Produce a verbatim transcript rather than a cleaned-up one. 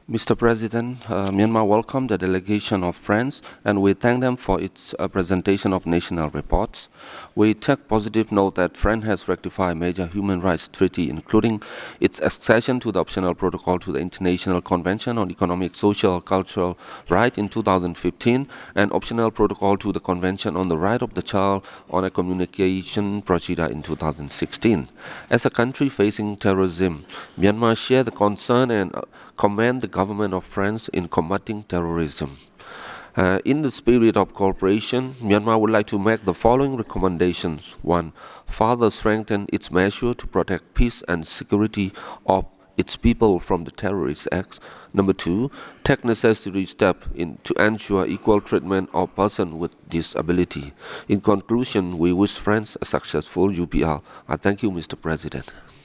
Mister President, uh, Myanmar welcomed the delegation of friends and we thank them for its uh, presentation of national reports. We take positive note that FRIEND has ratified major human rights treaty, including its accession to the optional protocol to the International Convention on Economic, Social, Cultural Rights in two thousand fifteen and optional protocol to the Convention on the Right of the Child on a Communication Procedure in two thousand sixteen. As a country facing terrorism, Myanmar shares the concern and uh, commend the government of France in combating terrorism. Uh, in the spirit of cooperation, Myanmar would like to make the following recommendations. One, further strengthen its measure to protect peace and security of its people from the terrorist acts. Number two, take necessary steps to ensure equal treatment of persons with disability. In conclusion, we wish France a successful U P R. I thank you, Mister President.